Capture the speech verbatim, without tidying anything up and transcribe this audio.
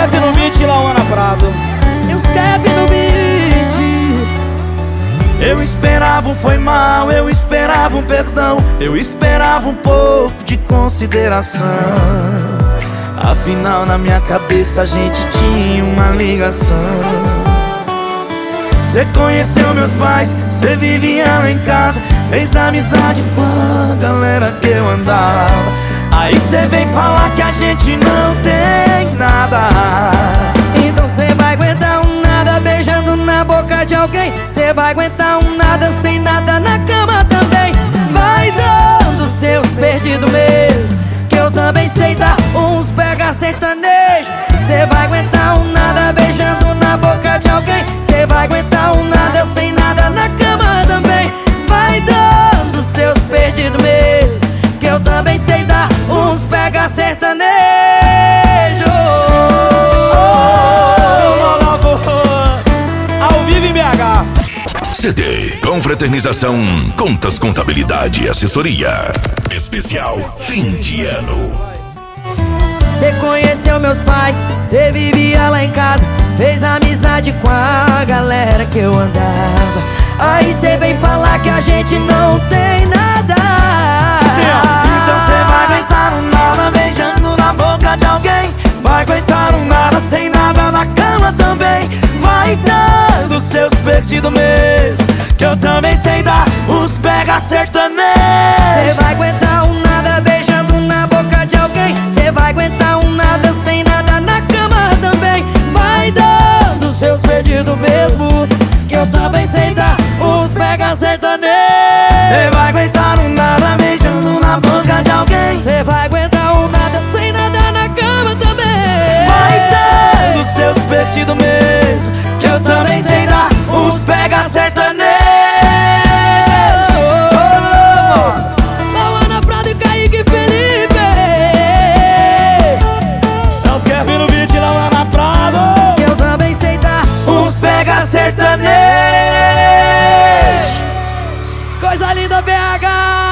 Kevin no beat e Lauana Prado. E os Kevin no beat. Eu esperava um foi mal, eu esperava um perdão, eu esperava um pouco de consideração. Afinal na minha cabeça a gente tinha uma ligação. Cê conheceu meus pais, cê vivia lá em casa, fez amizade com a galera que eu andava. Aí cê vem falar que a gente não tem nada. Então cê vai aguentar um nada beijando na boca de alguém. Cê vai aguentar um nada sem nada na cama também. Vai dando seus perdidos mesmo, que eu também sei dar uns pega sertanejo. Cê vai aguentar um nada beijando na boca de alguém. Cê vai aguentar um nada sem nada na cama também. Vai dando seus perdidos mesmo, que eu também sei dar uns pega sertanejo. Ao vivo em B H. C D Confraternização, Contas, Contabilidade e Assessoria. Especial Fim de Ano. Cê conheceu meus pais, cê vivia lá em casa, fez amizade com a galera que eu andava. Aí cê vem falar que a gente não tem nada. Então cê vai aguentar um nada beijando na boca de alguém. Vai aguentar um nada sem nada na cama também. Vai dando seus perdidos mesmo, que eu também sei dar uns pega sertanejo. Cê vai aguentar um nada beijando na boca de alguém. Cê vai aguentar um nada sem nada na cama também. Vai dando seus perdidos mesmo, que eu também sei dar uns pega sertanejo. Cê vai aguentar um nada beijando na boca de alguém. Cê vai aguentar um nada sem nada na cama também. Vai dando seus perdidos mesmo, que eu também sei dar uns pega sertanejo. Lauana Prado e Kaique Felipe. É os Kevin no beat e Lauana Prado. Eu também sei dar Uns pega sertanejo. coisa linda, B H.